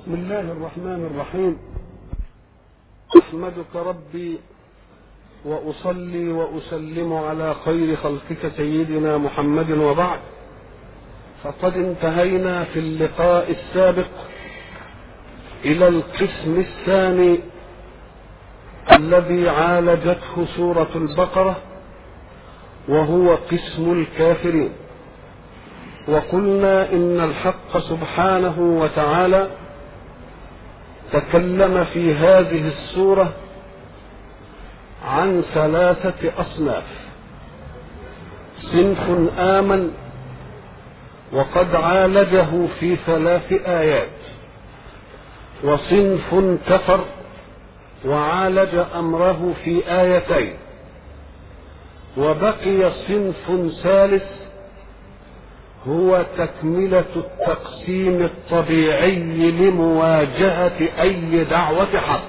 بسم الله الرحمن الرحيم. أحمدك ربي وأصلي وأسلم على خير خلقك سيدنا محمد، وبعد، فقد انتهينا في اللقاء السابق إلى القسم الثاني الذي عالجته سورة البقرة، وهو قسم الكافرين. وقلنا إن الحق سبحانه وتعالى تكلم في هذه السورة عن 3 أصناف: صنف آمن وقد عالجه في 3 آيات، وصنف كفر وعالج أمره في 2، وبقي صنف ثالث هو تكملة التقسيم الطبيعي لمواجهة أي دعوة حق.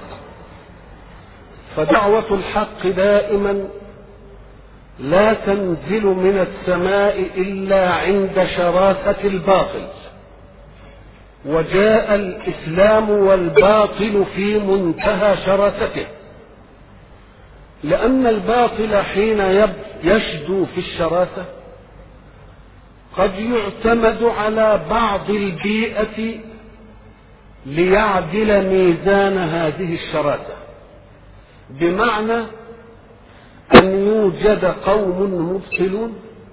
فدعوة الحق دائما لا تنزل من السماء إلا عند شراسة الباطل، وجاء الإسلام والباطل في منتهى شراسته، لأن الباطل حين يشدو في الشراسة قد يعتمد على بعض البيئة ليعدل ميزان هذه الشراسة، بمعنى أن يوجد قوم مبطلون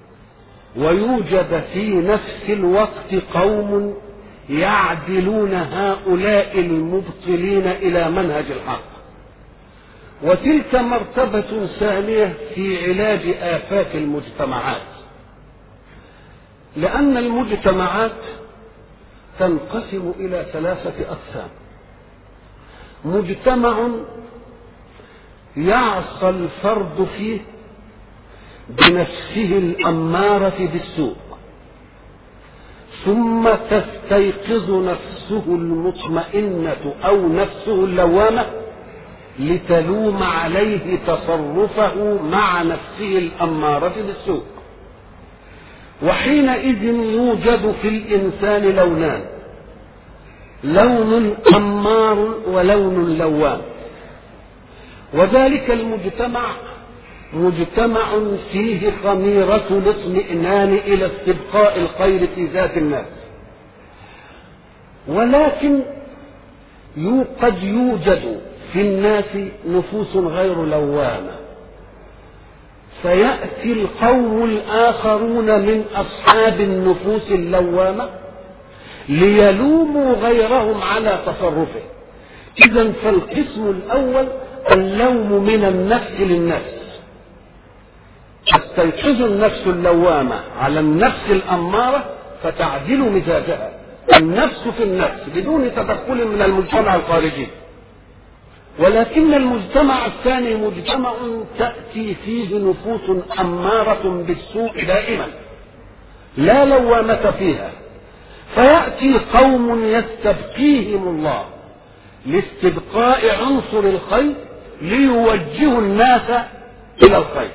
ويوجد في نفس الوقت قوم يعدلون هؤلاء المبطلين إلى منهج الحق. وتلك مرتبة ثانية في علاج آفات المجتمعات، لأن المجتمعات تنقسم إلى 3 أقسام: مجتمع يعصى الفرد فيه بنفسه الأمارة بالسوء، ثم تستيقظ نفسه المطمئنة أو نفسه اللوامة لتلوم عليه تصرفه مع نفسه الأمارة بالسوء. وحينئذ يوجد في الإنسان لونان: لون أمار ولون لوام. وذلك المجتمع مجتمع فيه خميرة الاطمئنان إلى استبقاء الخير في ذات الناس، ولكن قد يوجد في الناس نفوس غير لوامة، فيأتي القوم الآخرون من أصحاب النفوس اللوامة ليلوموا غيرهم على تصرفه. إذن فالقسم الأول اللوم من النفس للنفس، تستيقظ النفس اللوامة على النفس الأمارة فتعدل مزاجها، النفس في النفس بدون تدخل من المجتمع الخارجي. ولكن المجتمع الثاني مجتمع تأتي فيه نفوس أمارة بالسوء دائما لا لوامة فيها، فيأتي قوم يستبقيهم الله لاستبقاء عنصر الخير ليوجهوا الناس إلى الخير.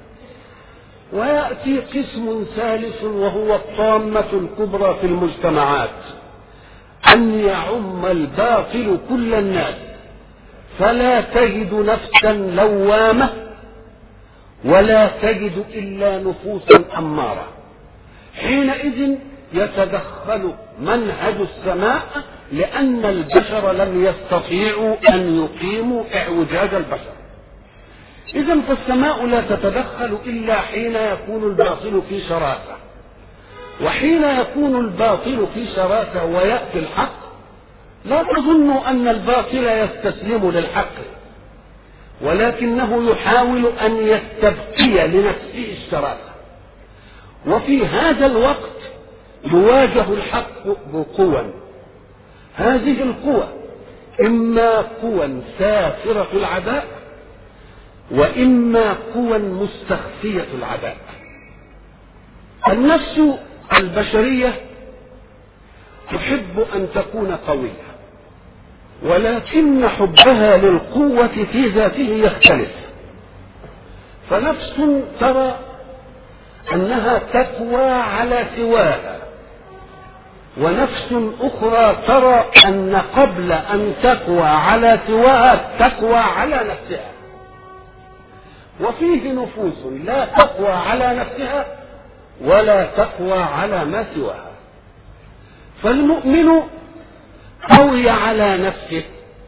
ويأتي قسم ثالث وهو الطامة الكبرى في المجتمعات: أن يعم الباطل كل الناس، فلا تجد نفسا لوامة ولا تجد إلا نفوسا أمارة. حينئذ يتدخل منهج السماء، لأن البشر لم يستطيعوا أن يقيموا إعوجاج البشر. إذن فالسماء لا تتدخل إلا حين يكون الباطل في شراسة، وحين يكون الباطل في شراسة ويأتي الحق لا تظنوا أن الباطل يستسلم للحق، ولكنه يحاول أن يستبقي لنفسه الشراسة. وفي هذا الوقت يواجه الحق بقوى، هذه القوى إما قوى سافرة العداء وإما قوى مستخفية العداء. النفس البشرية تحب أن تكون قوية، ولكن حبها للقوة في ذاته يختلف. فنفس ترى أنها تقوى على سواها، ونفس أخرى ترى أن قبل أن تقوى على سواها تقوى على نفسها. وفيه نفوس لا تقوى على نفسها ولا تقوى على ما سواها. فالمؤمن قوي على نفسه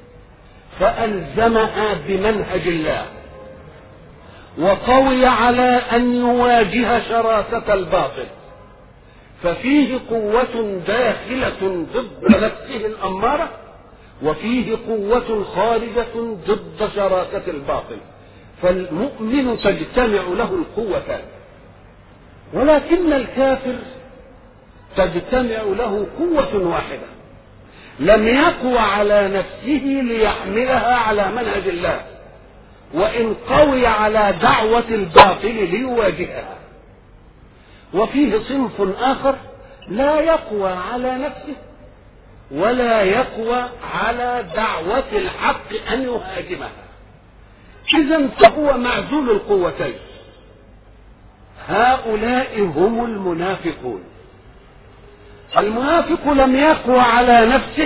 فألزمها بمنهج الله، وقوي على أن يواجه شراسة الباطل، ففيه قوة داخلة ضد نفسه الأمارة، وفيه قوة خارجة ضد شراسة الباطل، فالمؤمن تجتمع له القوتان. ولكن الكافر تجتمع له قوة واحدة، لم يقوى على نفسه ليحملها على منهج الله، وإن قوي على دعوة الباطل ليواجهها. وفيه صنف آخر لا يقوى على نفسه ولا يقوى على دعوة الحق أن يهاجمها، إذن فهو معزول القوتين. هؤلاء هم المنافقون. المنافق لم يقوى على نفسه،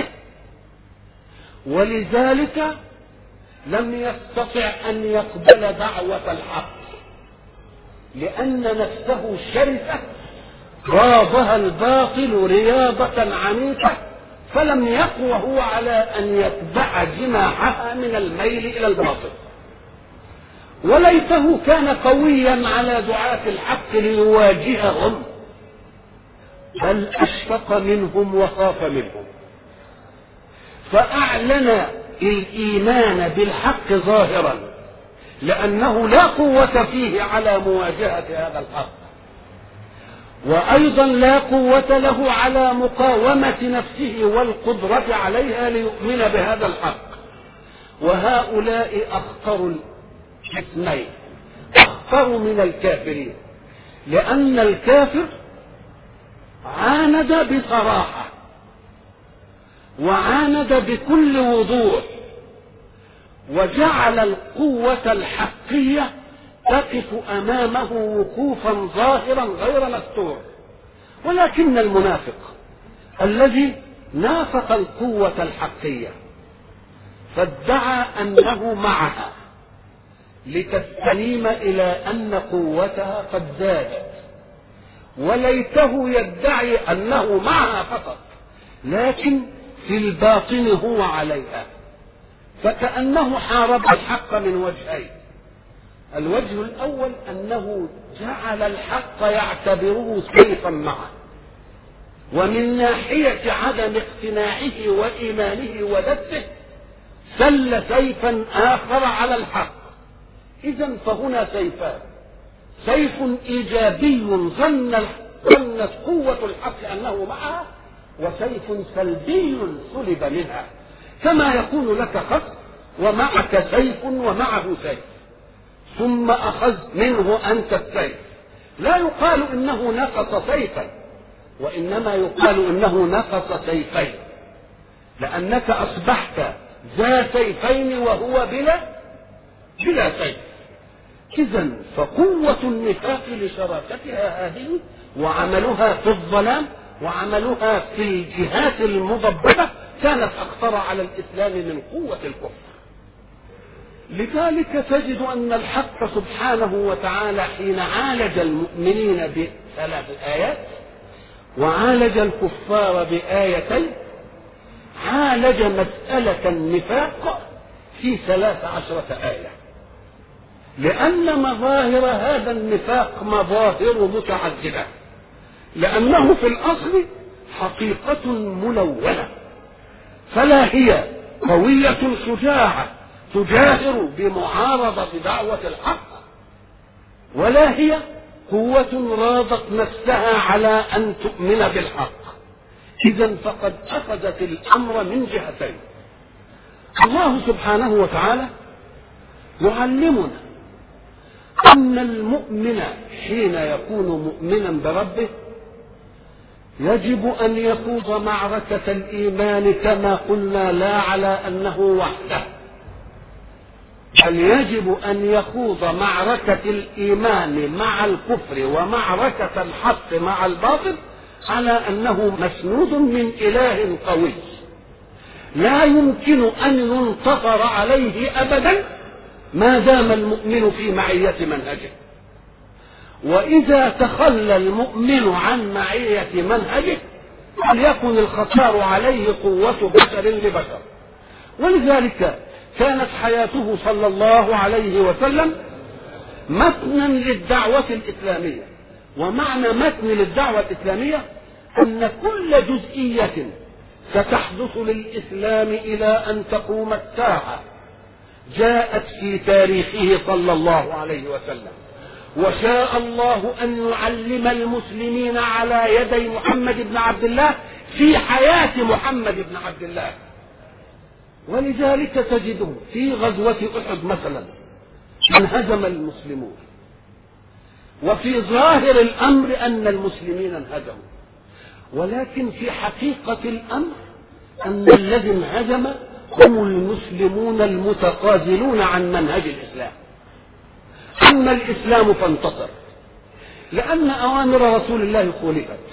ولذلك لم يستطع أن يقبل دعوة الحق، لأن نفسه شرسة راضها الباطل رياضة عنيفة، فلم يقوى هو على أن يتبع جناحها من الميل إلى الباطل. وليته كان قويا على دعاة الحق ليواجههم، بل أشفق منهم وخاف منهم، فأعلن الإيمان بالحق ظاهرا، لأنه لا قوة فيه على مواجهة هذا الحق، وأيضا لا قوة له على مقاومة نفسه والقدرة عليها ليؤمن بهذا الحق. وهؤلاء أخطر القسمين، أخطر من الكافرين، لأن الكافر عاند بصراحة وعاند بكل وضوح، وجعل القوة الحقية تقف أمامه وقوفا ظاهرا غير مستور. ولكن المنافق الذي نافق القوة الحقية فادعى أنه معها لتستنيم إلى أن قوتها قد زادت، وليته يدعي أنه معها فقط، لكن في الباطن هو عليها، فكأنه حارب الحق من وجهين. الوجه الأول أنه جعل الحق يعتبره سيفا معه، ومن ناحية عدم اقتناعه وإيمانه ودته سل سيفا آخر على الحق. إذن فهنا سيفان، سيف إيجابي ظنت قوة الحق أنه معها، وسيف سلبي سلب منها، كما يكون لك خصم ومعك سيف ومعه سيف، ثم أخذ منه أنت السيف، لا يقال إنه نقص سيفا، وإنما يقال إنه نقص سيفين، لأنك أصبحت ذا سيفين وهو بلا سيف. إذن فقوة النفاق لشراكتها هذه، وعملها في الظلام وعملها في الجهات المضببة كانت أخطر على الإسلام من قوة الكفر. لذلك تجد أن الحق سبحانه وتعالى حين عالج المؤمنين بثلاث آيات وعالج الكفار بآيتين، عالج مسألة النفاق في 13 آية، لأن مظاهر هذا النفاق مظاهر متعددة، لأنه في الأصل حقيقة ملونة، فلا هي قوية شجاعة تجاهر بمعارضة دعوة الحق، ولا هي قوة راضت نفسها على أن تؤمن بالحق. إذن فقد أخذت الأمر من جهتين. الله سبحانه وتعالى يعلمنا أن المؤمن حين يكون مؤمنا بربه يجب أن يخوض معركة الإيمان كما قلنا، لا على أنه وحده، بل يجب أن يخوض معركة الإيمان مع الكفر ومعركة الحق مع الباطل على أنه مسنود من إله قوي لا يمكن أن ينتصر عليه أبدا ما دام المؤمن في معية منهجه. وإذا تخلى المؤمن عن معية منهجه فليكن الخطر عليه قوة بشر لبشر. ولذلك كانت حياته صلى الله عليه وسلم متنا للدعوة الإسلامية. ومعنى متن للدعوة الإسلامية أن كل جزئية ستحدث للإسلام إلى أن تقوم الساعة جاءت في تاريخه صلى الله عليه وسلم، وشاء الله أن يعلم المسلمين على يدي محمد بن عبد الله في حياة محمد بن عبد الله. ولذلك تجده في غزوة أحد مثلا انهزم المسلمون، وفي ظاهر الأمر أن المسلمين انهزموا، ولكن في حقيقة الأمر أن الذي انهزم هم المسلمون المتخاذلون عن منهج الإسلام. أما الإسلام فانتصر لأن أوامر رسول الله خولفت.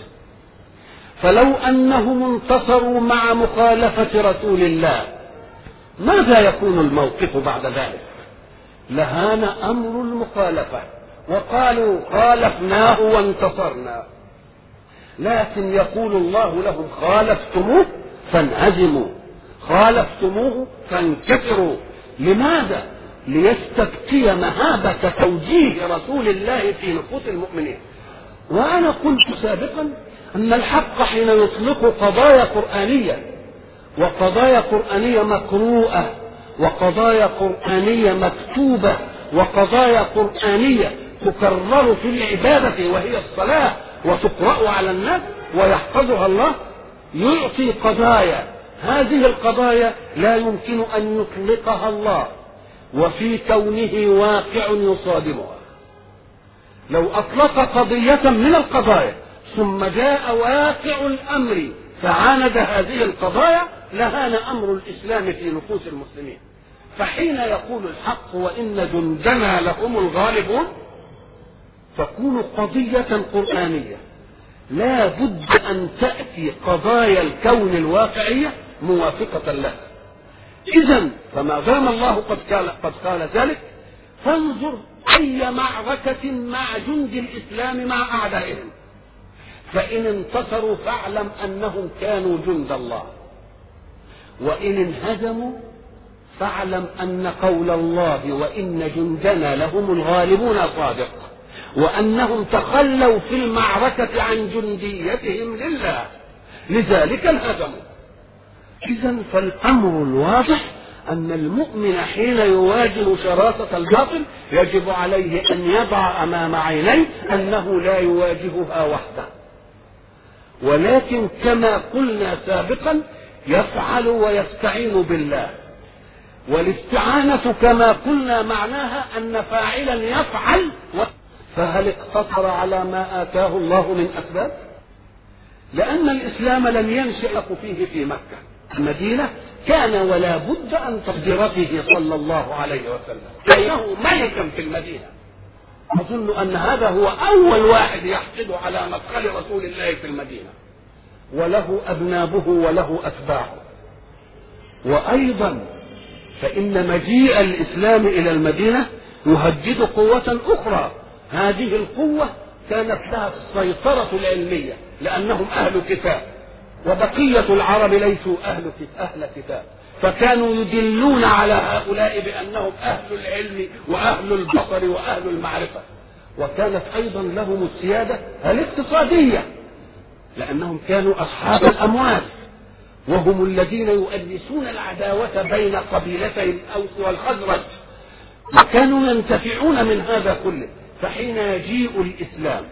فلو أنهم انتصروا مع مخالفة رسول الله ماذا يكون الموقف بعد ذلك؟ لهان أمر المخالفة وقالوا خالفناه وانتصرنا. لكن يقول الله لهم خالفتموه فانهزموا، خالفتموه فانكسروا. لماذا؟ ليستبقي مهابة توجيه رسول الله في نفوس المؤمنين. وأنا قلت سابقا أن الحق حين يطلق قضايا قرآنية، وقضايا قرآنية مقروءة، وقضايا قرآنية مكتوبة، وقضايا قرآنية تكرر في العبادة وهي الصلاة وتقرأ على الناس ويحفظها الله، يعطي قضايا. هذه القضايا لا يمكن أن يطلقها الله وفي كونه واقع يصادمها. لو أطلق قضية من القضايا ثم جاء واقع الأمر فعاند هذه القضايا لهان أمر الإسلام في نفوس المسلمين. فحين يقول الحق وإن جندنا لهم الغالبون تكون قضية قرآنية لا بد أن تأتي قضايا الكون الواقعية موافقة لها. إذن فما دام الله قد قال ذلك فانظر أي معركة مع جند الإسلام مع أعدائهم، فإن انتصروا فاعلم أنهم كانوا جند الله، وإن انهزموا فاعلم أن قول الله وإن جندنا لهم الغالبون صادق، وأنهم تخلوا في المعركة عن جنديتهم لله لذلك انهزموا. إذن فالأمر الواضح أن المؤمن حين يواجه شراسة الباطل يجب عليه أن يضع أمام عينيه أنه لا يواجهها وحده، ولكن كما قلنا سابقا يفعل ويستعين بالله. والاستعانة كما قلنا معناها أن فاعلا يفعل. فهل اقتصر على ما آتاه الله من أسباب؟ لأن الإسلام لم ينشأ فيه في مكة. المدينة كان ولا بد أن تقدرته صلى الله عليه وسلم كأنه ملكا في المدينة. أظن أن هذا هو أول واحد يحقد على مدخل رسول الله في المدينة، وله أذنابه وله أتباعه. وأيضا فإن مجيء الإسلام إلى المدينة يهدد قوة أخرى. هذه القوة كانت لها السيطرة العلمية لأنهم أهل كتاب، وبقية العرب ليسوا أهل كتاب، فكانوا يدلون على هؤلاء بأنهم أهل العلم وأهل البصر وأهل المعرفة. وكانت أيضا لهم السيادة الاقتصادية لأنهم كانوا أصحاب الأموال، وهم الذين يؤسسون العداوة بين قبيلتي الأوس والخزرج، وكانوا ينتفعون من هذا كله. فحين يجيء الإسلام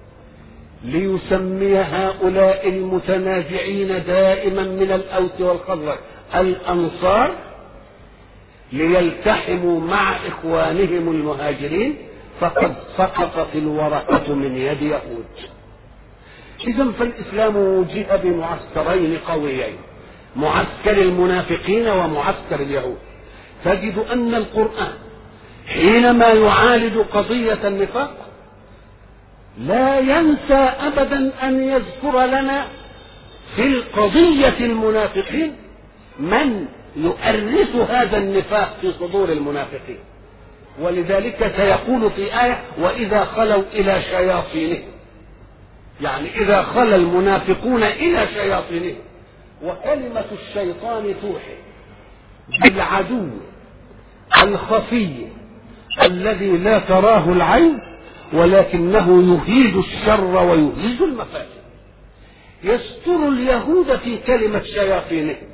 ليسمي هؤلاء المتنازعين دائما من الأوس والخزرج الأنصار ليلتحموا مع إخوانهم المهاجرين، فقد سقطت الورقة من يد يهود. إذن فالإسلام وجه بمعسكرين قويين، معسكر المنافقين ومعسكر اليهود. تجد أن القرآن حينما يعالج قضية النفاق لا ينسى أبدا أن يذكر لنا في القضية المنافقين من يؤرث هذا النفاق في صدور المنافقين. ولذلك سيقول في آية: وإذا خلوا إلى شياطينهم، يعني إذا خلى المنافقون إلى شياطينهم. وكلمة الشيطان توحي بالعدو الخفي الذي لا تراه العين ولكنه يهيج الشر ويهيج المفاسد. يستر اليهود في كلمة شياطينهم،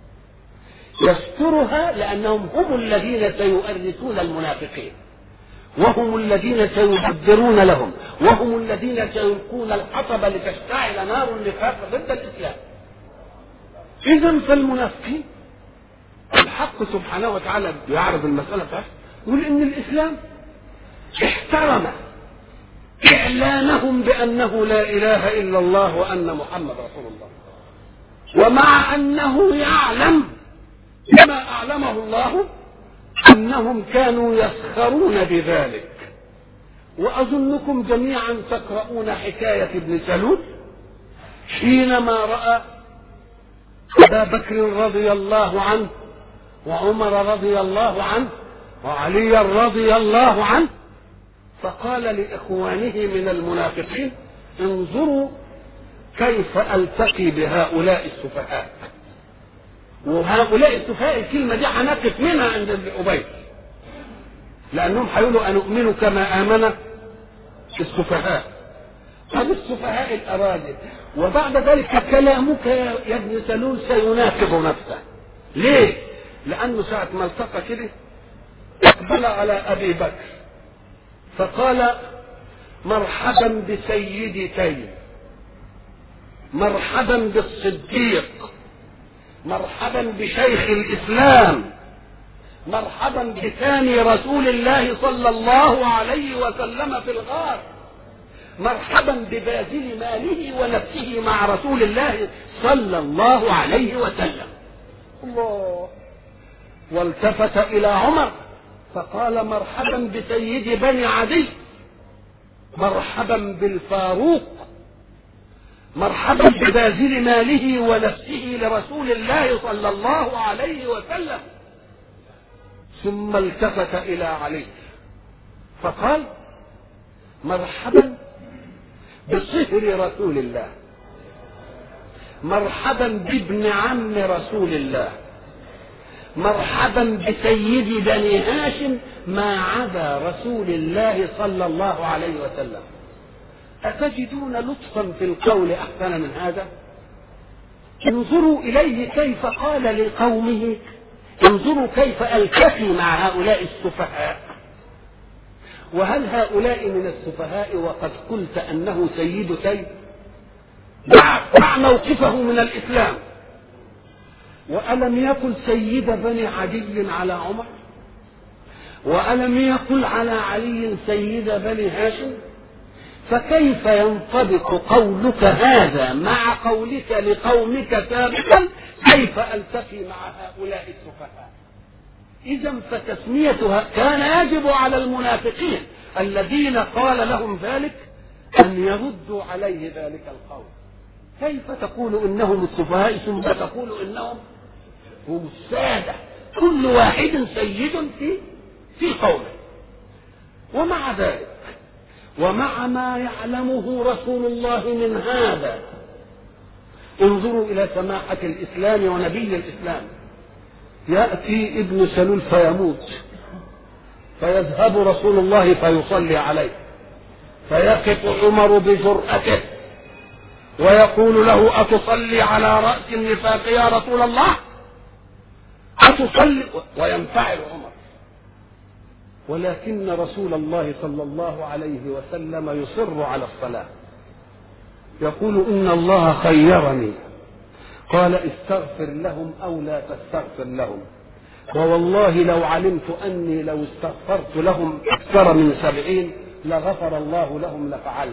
يسترها لأنهم هم الذين سيؤرثون المنافقين، وهم الذين سيدبرون لهم، وهم الذين سيلقون الحطب لتشتعل نار النفاق ضد الإسلام. إذن فالمنافقين الحق سبحانه وتعالى يعرض المسألة بتاعته، يقول إن الإسلام احترم إعلانهم بأنه لا إله إلا الله وأن محمد رسول الله، ومع أنه يعلم كما أعلمه الله أنهم كانوا يسخرون بذلك. وأظنكم جميعا تقرؤون حكاية ابن سلول حينما رأى أبا بكر رضي الله عنه وعمر رضي الله عنه وعلي رضي الله عنه، فقال لإخوانه من المنافقين: انظروا كيف ألتقي بهؤلاء السفهاء. وهؤلاء السفهاء الكلمة دي هنقف منها عند ابن أبي، لأنهم هيقولوا أنؤمن كما آمن السفهاء. طب السفهاء الأراذل. وبعد ذلك كلامك يا ابن سلول سيناقض نفسه. ليه؟ لأنه ساعة ما التقى كده اقبل على أبي بكر فقال: مرحبا بسيدي تيم، مرحبا بالصديق، مرحبا بشيخ الإسلام، مرحبا بثاني رسول الله صلى الله عليه وسلم في الغار، مرحبا بباذل ماله ونفسه مع رسول الله صلى الله عليه وسلم. الله. والتفت إلى عمر فقال: مرحبا بسيد بني عدي، مرحبا بالفاروق، مرحبا بباذل ماله ونفسه لرسول الله صلى الله عليه وسلم. ثم التفت إلى علي فقال: مرحبا بصهر رسول الله، مرحبا بابن عم رسول الله، مرحبا بسيد بني هاشم ما عدا رسول الله صلى الله عليه وسلم. أتجدون لطفا في القول أحسن من هذا؟ انظروا إليه كيف قال لقومه، انظروا كيف ألتقي مع هؤلاء السفهاء. وهل هؤلاء من السفهاء وقد قلت أنه سيد تيم؟ دع موقفه من الإسلام. وألم يقل سيد بني عدي على عمر؟ وألم يقل على علي سيد بني هاشم؟ فكيف ينطبق قولك هذا مع قولك لقومك سابقا كيف ألتقي مع هؤلاء السفهاء؟ إذا فتسميتها كان يجب على المنافقين الذين قال لهم ذلك أن يردوا عليه ذلك القول. كيف تقول إنهم السفهاء ثم تقول إنهم هم السادة؟ كل واحد سيد في قوله. ومع ذلك ومع ما يعلمه رسول الله من هذا، انظروا إلى سماحة الإسلام ونبي الإسلام. يأتي ابن سلول فيموت فيذهب رسول الله فيصلي عليه، فيقف عمر بجرأته ويقول له: أتصلي على رأس النفاق يا رسول الله؟ أتصلي؟ وينفعل عمر. ولكن رسول الله صلى الله عليه وسلم يصر على الصلاة، يقول: إن الله خيرني، قال: استغفر لهم أو لا تستغفر لهم، ووالله لو علمت أني لو استغفرت لهم أكثر من 70 لغفر الله لهم لفعلت.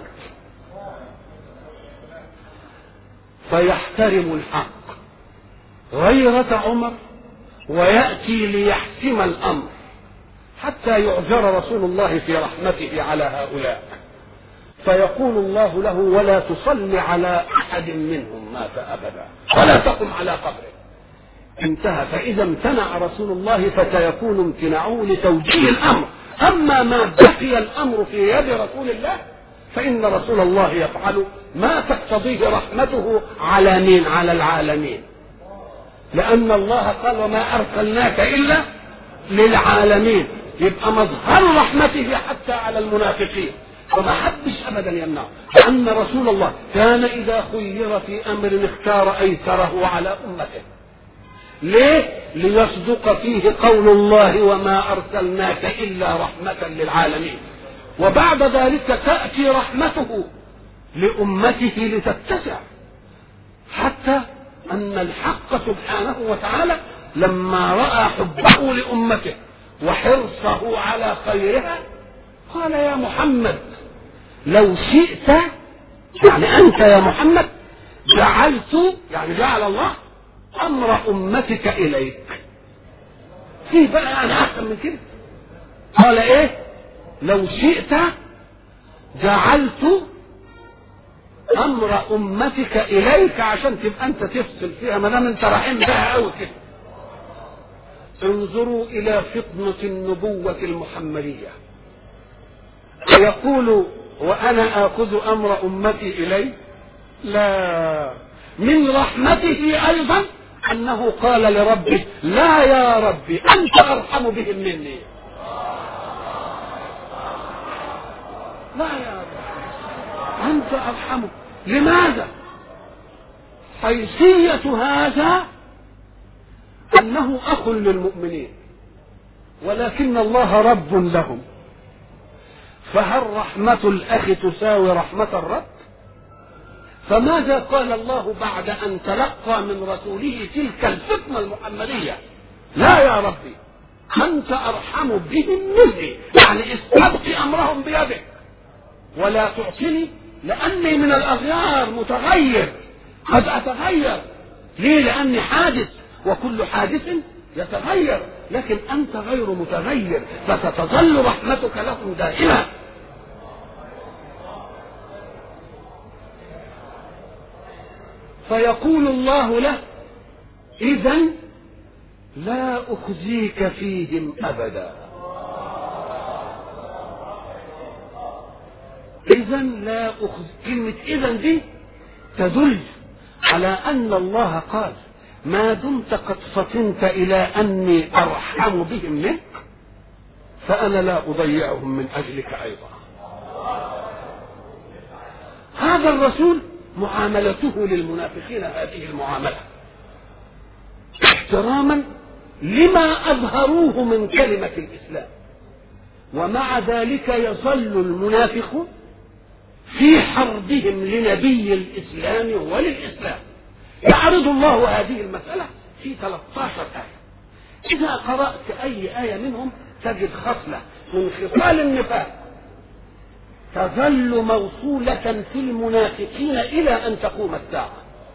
فيحترم الحق غيرة عمر ويأتي ليحسم الأمر حتى يعجر رسول الله في رحمته على هؤلاء. فيقول الله له ولا تصلي على أحد منهم مات أبدا ولا تقم على قبره. انتهى. فإذا امتنع رسول الله فسيكون امتناعه لتوجيه الأمر. أما ما بقي الأمر في يد رسول الله فإن رسول الله يفعل ما تقتضيه رحمته على مين؟ على العالمين، لأن الله قال وما أرسلناك إلا للعالمين. يبقى مظهر رحمته حتى على المنافقين، وما حدش أبدا يمنعه. لأن رسول الله كان إذا خير في أمر اختار أيسره على أمته. ليه؟ ليصدق فيه قول الله وما أرسلناك إلا رحمة للعالمين. وبعد ذلك تأتي رحمته لأمته لتتسع، حتى أن الحق سبحانه وتعالى لما رأى حبه لأمته وحرصه على خيرها قال يا محمد لو شئت، يعني أنت يا محمد جعلت، يعني جعل الله أمر أمتك إليك. فيه بقى أنا أحسن من كده. قال إيه؟ لو شئت جعلت أمر أمتك إليك، عشان تبقى أنت تفصل فيها ما دام أنت رحيم بها أوي كده. انظروا إلى فطنة النبوة المحمدية. ويقول وأنا آخذ أمر أمتي إلي؟ لا، من رحمته أيضا أنه قال لربه لا يا ربي أنت أرحم بهم مني. لا يا رب أنت أرحمه. لماذا؟ حيثية هذا أنه أخ للمؤمنين ولكن الله رب لهم، فهل رحمة الأخ تساوي رحمة الرب؟ فماذا قال الله بعد أن تلقى من رسوله تلك الفطنة المحمدية؟ لا يا ربي أنت أرحم بهم مني، يعني استبقي أمرهم بيدك ولا تعطني، لأني من الأغيار متغير، قد أتغير. ليه؟ لأني حادث وكل حادث يتغير، لكن أنت غير متغير فستظل رحمتك لهم دائما. فيقول الله له إذن لا أخزيك فيهم أبدا. إذن لا أخزيك، كلمة إذن دي تدل على أن الله قال ما دمت قد فطنت إلى أني أرحم بهم منك فأنا لا أضيعهم من أجلك أيضا. هذا الرسول معاملته للمنافقين هذه المعاملة احتراما لما أظهروه من كلمة الإسلام، ومع ذلك يظل المنافق في حربهم لنبي الإسلام وللإسلام. يعرض الله هذه المسألة في 13 آية. إذا قرأت أي آية منهم تجد خصلة من خصال النفاق تظل موصولة في المنافقين إلى أن تقوم الساعة.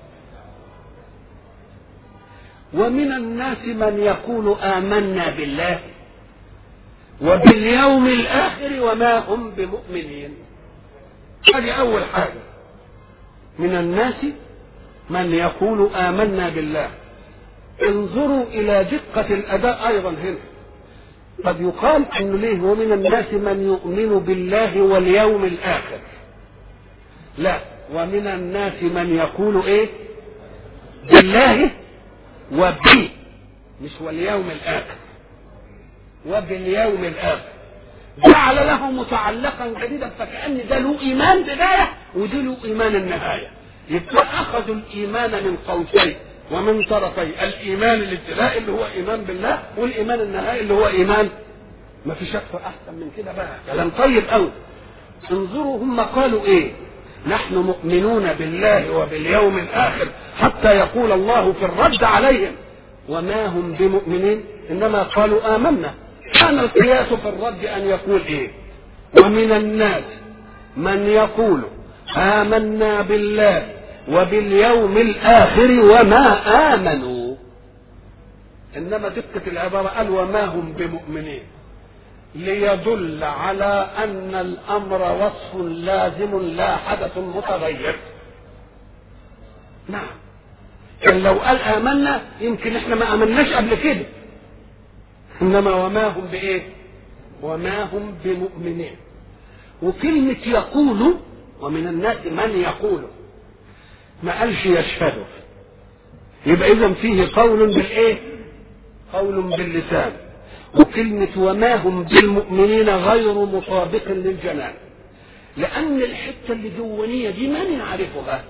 ومن الناس من يقول آمنا بالله وباليوم الآخر وما هم بمؤمنين. هذه أول حاجة. من الناس من يقول آمنا بالله. انظروا إلى دقة الأداء أيضا هنا. قد يقال أنه ليه ومن الناس من يؤمن بالله واليوم الآخر، لا، ومن الناس من يقول إيه؟ بالله وبي، مش واليوم الآخر، وباليوم الآخر. جعل له متعلقا جديدا، فكأن ده له إيمان بداية وده له إيمان النهاية. يبقى أخذوا الإيمان من قوسين ومن طرفي، الإيمان الابتدائي اللي هو إيمان بالله، والإيمان النهائي اللي هو إيمان. ما في شك أحسن من كده بقى، كلام طيب أوي. انظروا هم قالوا إيه؟ نحن مؤمنون بالله وباليوم الآخر، حتى يقول الله في الرد عليهم وما هم بمؤمنين، إنما قالوا آمنا. كان القياس في الرد أن يقول إيه؟ ومن الناس من يقول آمنا بالله وباليوم الآخر وما آمنوا. إنما دقة العبارة قال وما هم بمؤمنين، ليدل على أن الأمر وصف لازم لا حدث متغير. نعم، كان لو قال آمنا يمكن احنا ما آمناش قبل كده، إنما وما هم بإيه؟ وما هم بمؤمنين. وكلمة يقول ومن الناس من يقول، ما قالش يشهد، يبقى إذن فيه قول بالإيه؟ قول باللسان. وكلمة وما هم بالمؤمنين غير مطابق للجنان، لأن الحتة اللي جوانية دي من يعرفها؟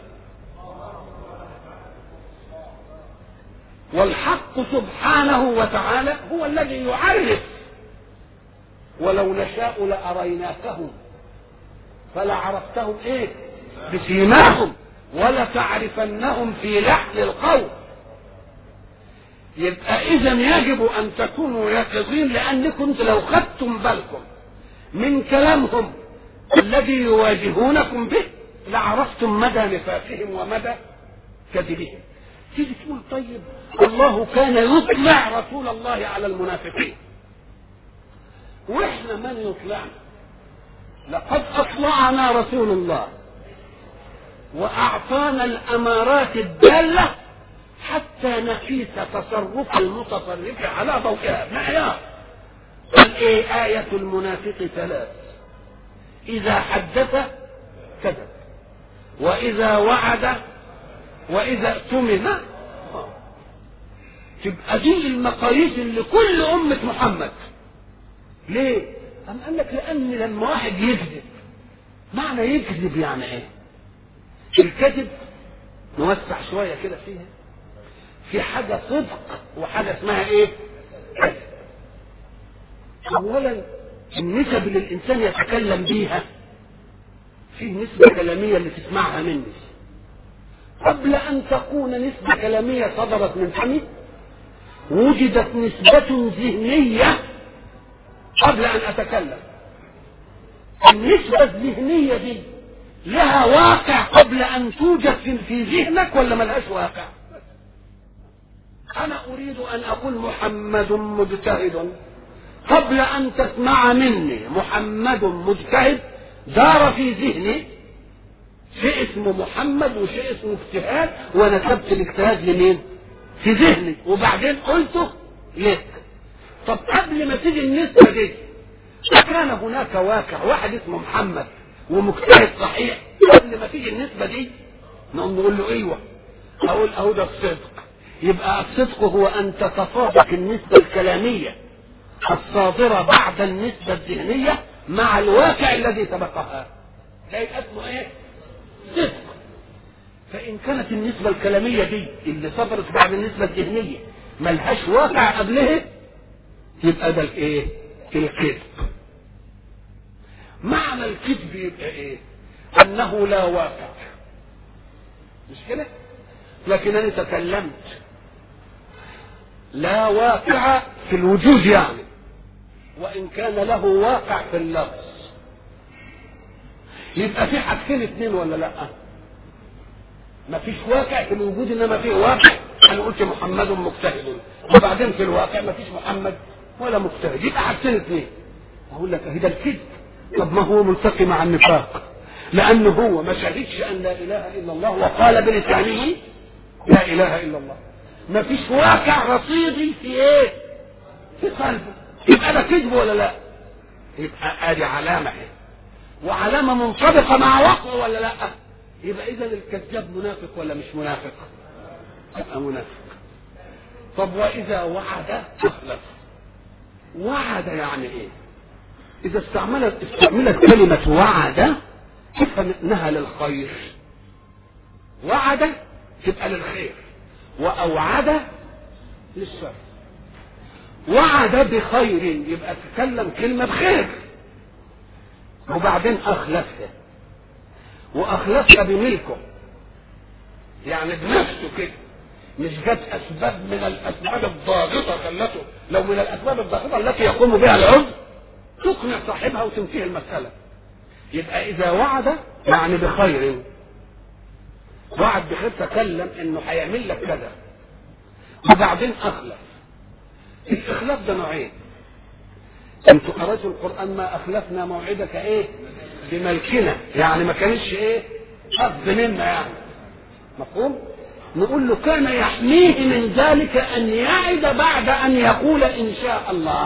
والحق سبحانه وتعالى هو الذي يعرف. ولو نشاء لأريناكهم فلعرفتهم ايه؟ بسيماهم ولتعرفنهم في لحن القول. يبقى اذا يجب ان تكونوا يقظين، لانكم لو خدتم بالكم من كلامهم الذي يواجهونكم به لعرفتم مدى نفاقهم ومدى كذبهم. تيجي تقول طيب الله كان يطلع رسول الله على المنافقين، واحنا من يطلعنا؟ لقد اطلعنا رسول الله واعطانا الامارات الداله حتى نقيس تصرف المتصرف على ضوئها معيار. قال ايه؟ آية المنافق ثلاث: اذا حدث كذب، واذا وعد، واذا اؤتمن. تبقى دي المقاييس اللي كل امة محمد. ليه؟ قال لك لان لما واحد يكذب، معنى يكذب يعني ايه؟ الكذب نوسع شوية كده فيها، في حاجة صدق وحاجة اسمها ايه؟ كذب. اولا النسب اللي الانسان يتكلم بيها، فيه نسبة كلامية اللي تسمعها مني قبل ان تكون نسبة كلامية صدرت من فمي، وجدت نسبة ذهنية قبل ان اتكلم. النسبة الذهنية دي لها واقع قبل ان توجد في ذهنك ولا ملهاش واقع؟ انا اريد ان اقول محمد مجتهد، قبل ان تسمع مني محمد مجتهد دار في ذهني شيء اسمه محمد وشيء اسمه اجتهاد، ونسبت الاجتهاد لمين؟ في ذهني، وبعدين قلته لك. طب قبل ما تيجي النسبة دي كان هناك واقع واحد اسمه محمد ومجتهد صحيح؟ قبل ما تيجي النسبة دي نقوم نقول له ايوه، اقول اهو ده الصدق. يبقى الصدق هو ان تتطابق النسبة الكلامية الصادرة بعد النسبة الذهنية مع الواقع الذي سبقها، ده يبقى اسمه ايه؟ صدق. فان كانت النسبة الكلامية دي اللي صدرت بعد النسبة الذهنية ملهاش واقع قبلها، يبقى ده الايه؟ الكذب. معنى الكذب يبقى ايه؟ انه لا واقع، مش كده؟ لكن انا تكلمت لا واقع في الوجود يعني، وان كان له واقع في اللفظ. يبقى في حاجتين اتنين ولا لا؟ ما فيش واقع في الوجود انما في واقع. انا قلت محمد مجتهد، وبعدين في الواقع ما فيش محمد ولا مجتهد، يبقى حاجتين اتنين. اقول لك ده الكذب. طب ما هو ملتقي مع النفاق، لانه هو ما شهدش ان لا اله الا الله وقال بلسانه لا اله الا الله. ما فيش واقع رصيدي في ايه؟ في قلبه. يبقى ده كذب ولا لا؟ يبقى ادي علامه ايه؟ وعلامه منطبقه مع واقعه ولا لا؟ يبقى اذا الكذاب منافق ولا مش منافق؟ يبقى منافق. طب واذا وعد اخلف. وعد يعني ايه؟ اذا استعملت كلمه وعد تفهم انها للخير. وعد تبقى للخير، واوعد للشر. وعد بخير يبقى تكلم كلمه بخير، وبعدين اخلفها، واخلفها بملكه يعني بنفسه كده، مش جت اسباب من الاسباب الضاغطه خلته. لو من الاسباب الضاغطه التي يقوم بها العذر تقنع صاحبها وتنتهي المساله. يبقى اذا وعد يعني بخير، وعد بخير، تكلم انه هيعمل لك كذا وبعدين اخلف. الاخلاف ده نوعين: انتوا قرأتوا القرآن ما أخلفنا موعدك إيه بملكنا، يعني ما كانش إيه قصد منا يعني، مفهوم؟ نقول له كان يحميه من ذلك أن يعد بعد أن يقول إن شاء الله.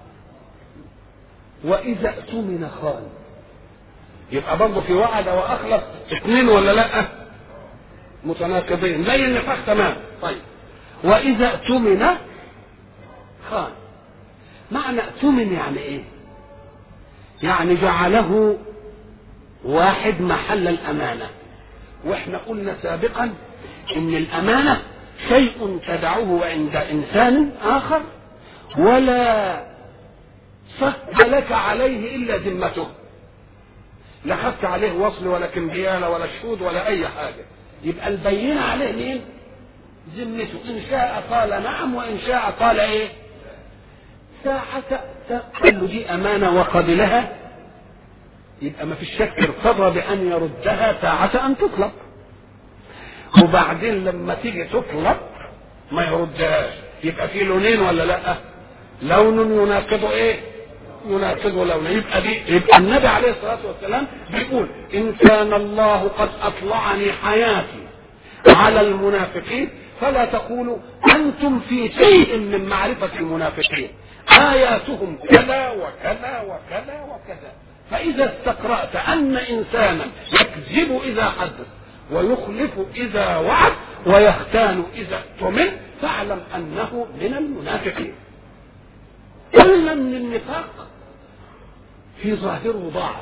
وإذا اؤتمن خان، يبقى برضه في وعد وأخلف اثنين ولا لأ؟ متناقضين زي النفاق تمام. طيب وإذا اؤتمن خان، معنى اؤتمن يعني إيه؟ يعني جعله واحد محل الأمانة. واحنا قلنا سابقا ان الأمانة شيء تدعوه عند إنسان آخر ولا صك لك عليه إلا ذمته، لا خدت عليه وصل ولا كمبيالة ولا شهود ولا أي حاجة، يبقى البينة عليه مين؟ ذمته. إن شاء قال نعم وإن شاء قال إيه؟ ساعة قال له دي أمانة وقبلها، يبقى ما في شك ارتضى بأن يردها ساعة أن تطلب، وبعدين لما تيجي تطلب ما يردهاش، يبقى في لونين ولا لا؟ لون يناقض ايه؟ يناقض لون. يبقى النبي عليه الصلاة والسلام بيقول إن كان الله قد أطلعني حياتي على المنافقين فلا تقولوا أنتم في شيء من معرفة المنافقين، آياتهم كذا وكذا وكذا وكذا. فإذا استقرأت أن إنسانا يكذب إذا حدث ويخلف إذا وعد ويختال إذا اؤتمن فاعلم أنه من المنافقين. قلنا من النفاق في ظاهره ضعف.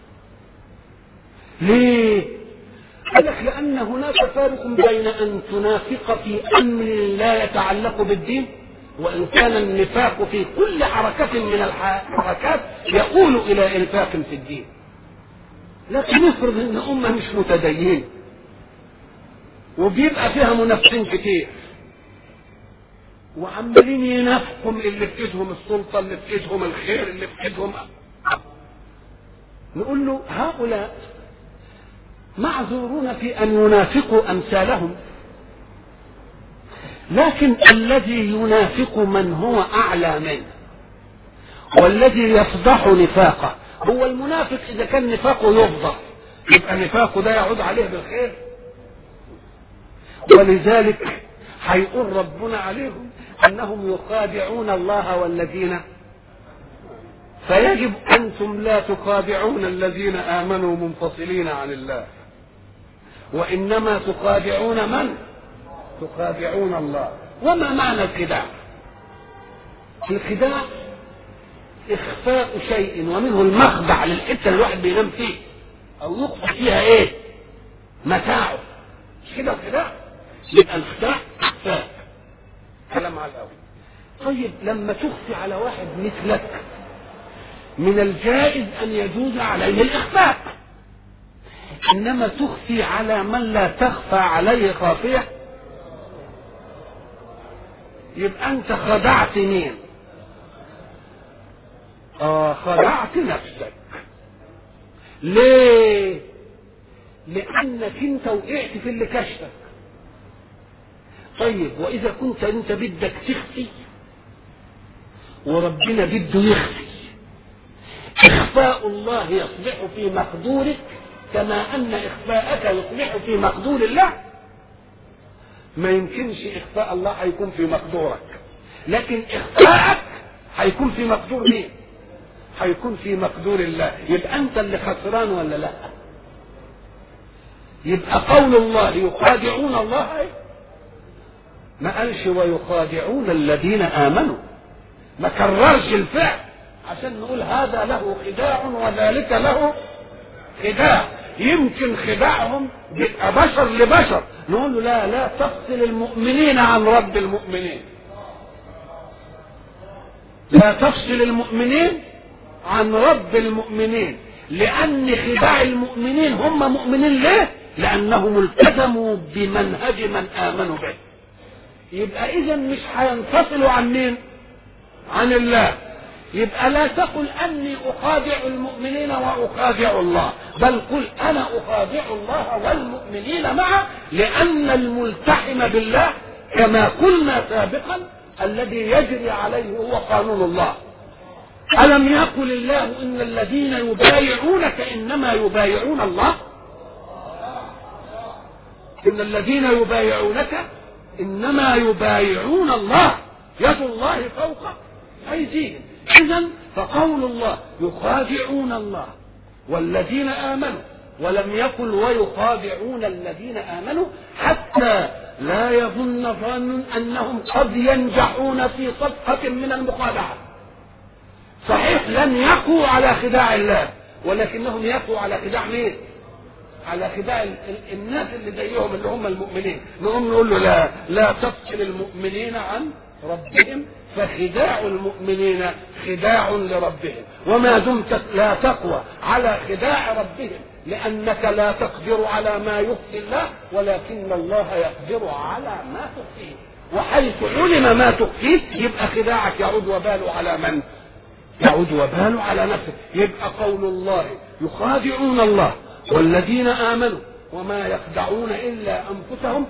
ليه؟ قال لك لأن هناك فارق بين أن تنافق في أمر لا يتعلق بالدين، وإن كان النفاق في كل حركة من الحركات يؤول إلى إنفاق في الدين. لكن نفرض إن أمة مش متدين وبيبقى فيها منافقين كتير وعمالين ينافقوا اللي في ايدهم السلطة، اللي في ايدهم الخير، اللي في ايدهم، نقول له هؤلاء معذورون في أن ينافقوا أمثالهم، لكن الذي ينافق من هو أعلى منه والذي يفضح نفاقه هو المنافق. إذا كان نفاقه يفضح يبقى نفاقه ده يعود عليه بالخير، ولذلك هيقول ربنا عليهم أنهم يخادعون الله والذين، فيجب أنتم لا تخادعون الذين آمنوا منفصلين عن الله، وإنما تخادعون من؟ تخادعون الله. وما معنى الخداع؟ الخداع إخفاء شيء ومنه المخدع للحتة اللي الواحد بينام فيه أو يخفي فيها إيه؟ متاعه، مش كده الخداع؟ يبقى الخداع إخفاء. كلام على الأول. طيب لما تخفي على واحد مثلك من الجائز أن يجوز عليه الإخفاء، إنما تخفي على من لا تخفى عليه خافية، يبقى أنت خدعت مين؟ خدعت نفسك. ليه؟ لأنك أنت وقعت في اللي كشفك. طيب وإذا كنت أنت بدك تخفي وربنا بده يخفي، إخفاء الله يصلح في مقدورك كما أن إخفاءك يصلح في مقدور الله. ما يمكنش إخفاء الله هيكون في مقدورك، لكن إخفاءك هيكون في مقدور مين؟ هيكون في مقدور الله. يبقى أنت اللي خسران ولا لا؟ يبقى قول الله يخادعون الله ما قالش ويخادعون الذين آمنوا، ما كررش الفعل عشان نقول هذا له خداع وذلك له خداع. يمكن خداعهم يبقى بشر لبشر، نقول له لا تفصل المؤمنين عن رب المؤمنين، لا تفصل المؤمنين عن رب المؤمنين، لأن خداع المؤمنين هم مؤمنين. ليه؟ لأنهم التزموا بمنهج من آمنوا به. يبقى إذا مش هينفصلوا عن مين؟ عن الله. يبقى لا تقل أني أخادع المؤمنين وأخادع الله، بل قل أنا أخادع الله والمؤمنين معه، لأن الملتحم بالله كما قلنا سابقا الذي يجري عليه هو قانون الله. ألم يقل الله إن الذين يبايعونك إنما يبايعون الله؟ إن الذين يبايعونك إنما يبايعون الله، يد الله فوق أيديهم. إذن فقول الله يخادعون الله والذين آمنوا، ولم يقل ويخادعون الذين آمنوا، حتى لا يظن ظان أنهم قد ينجحون في صفقة من المخادعة. صحيح لن يقوا على خداع الله، ولكنهم يقوا على خداع مين؟ على خداع الناس اللي زيهم اللي هم المؤمنين. نقوم نقول له لا تفصل المؤمنين عن ربهم، فخداع المؤمنين خداع لربهم. وما دمت لا تقوى على خداع ربهم لأنك لا تقدر على ما يخفي الله، ولكن الله يقدر على ما تخفيه، وحيث علم ما تخفيه يبقى خداعك يعود وباله على من؟ يعود وباله على نفسه. يبقى قول الله يخادعون الله والذين آمنوا وما يخدعون إلا أنفسهم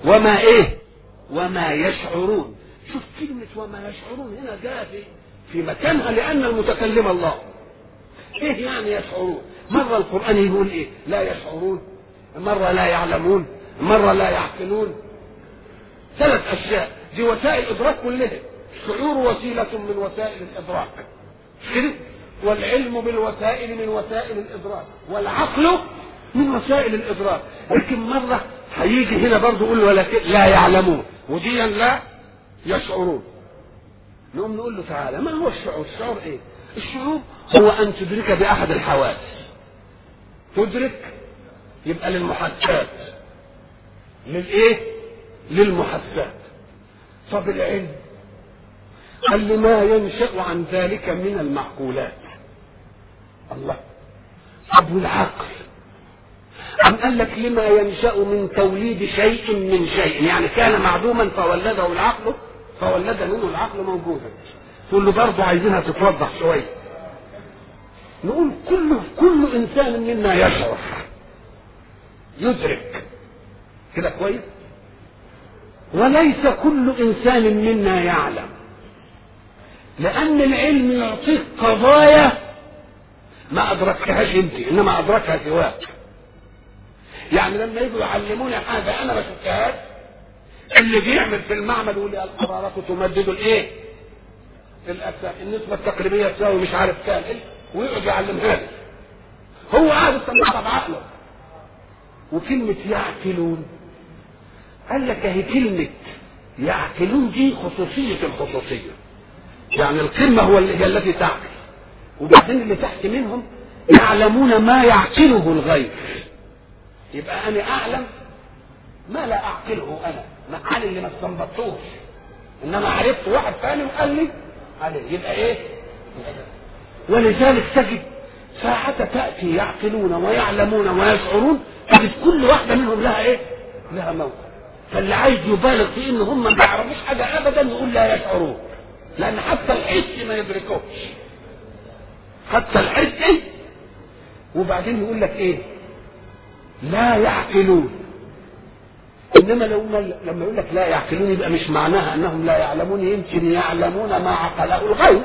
وما يشعرون. شوف كلمة وما يشعرون هنا جاء في مكانها، لأن المتكلم الله. إيه يعني يشعرون؟ مرة القرآن يقول إيه؟ لا يشعرون، مرة لا يعلمون، مرة لا يعقلون. 3 أشياء دي وسائل إدراك كلها. الشعور وسيلة من وسائل الإدراك، والعلم بالوسائل من وسائل الإدراك، والعقل من وسائل الإدراك. لكن مرة هيجي هنا برضه يقول لا يعلمون، وديا لا يشعرون. نقوم نقول له تعالى، ما هو الشعور؟ الشعور ايه؟ الشعور هو ان تدرك باحد الحواس. تدرك يبقى للمحسات. للايه؟ للمحسات. طب العلم قال لما ينشأ عن ذلك من المعقولات. الله. طب والعقل أم قال لك لما ينشأ من توليد شيء من شيء، يعني كان معدوما فولده العقل، فولد منه العقل موجودا. تقول له برضه عايزينها تتوضح شويه. نقول كل انسان منا يشعر، يدرك كده كويس، وليس كل انسان منا يعلم، لان العلم يعطيك قضايا ما ادركتهاش انت انما ادركها سواك. يعني لما يجوا يعلموني حاجه انا ما شفتهاش، اللي بيعمل في المعمل يقول لي الحراره تمدد الايه؟ الاجسام، النسبه التقريبيه تساوي مش عارف كام، ويقعد يعلمها لي. هو قاعد يستنبطها بعقله. وكلمه يعقلون قال لك اهي كلمه يعقلون دي خصوصيه الخصوصيه، يعني القمه هي التي تعقل، وبعدين اللي تحت منهم يعلمون ما يعقله الغير. يبقى انا اعلم ما لا اعقله انا، ما قال اللي ما استنبطوش، انما عرفت واحد ثاني وقال لي عليه. يبقى ايه؟ ولذلك تجد ساعة تأتي يعقلون ويعلمون ويشعرون، تجد كل واحدة منهم لها ايه؟ لها موقع. فاللي عايز يبالغ في ان هم ما يعرفوش حاجة ابدا يقول لا يشعرون، لان حتى الحس ما يدركوش، حتى الحس. وبعدين يقول لك ايه؟ لا يعقلون. انما لما يقول لك لا يعقلون يبقى مش معناها انهم لا يعلمون، يمكن يعلمون ما عقله الغير.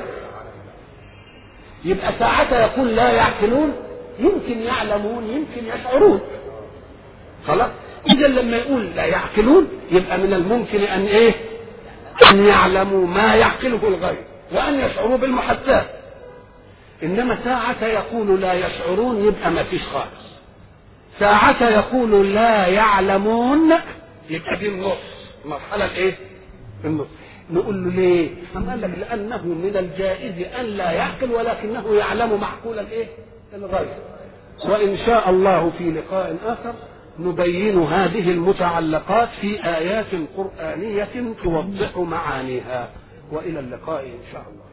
يبقى ساعتها يقول لا يعقلون يمكن يعلمون يمكن يشعرون. خلاص. اذا لما يقول لا يعقلون يبقى من الممكن ان ايه؟ ان يعلموا ما يعقله الغير وان يشعروا بالمحسات. انما ساعة يقول لا يشعرون يبقى ما فيش خالص. ساعة يقول لا يعلمون يبقى دي النص، مرحلة ايه؟ النص. نقول له ليه؟ قال لك لأنه من الجائز أن لا يعقل ولكنه يعلم معقول الايه؟ الغير. وإن شاء الله في لقاء آخر نبين هذه المتعلقات في آيات قرآنية توضح معانيها. وإلى اللقاء إن شاء الله.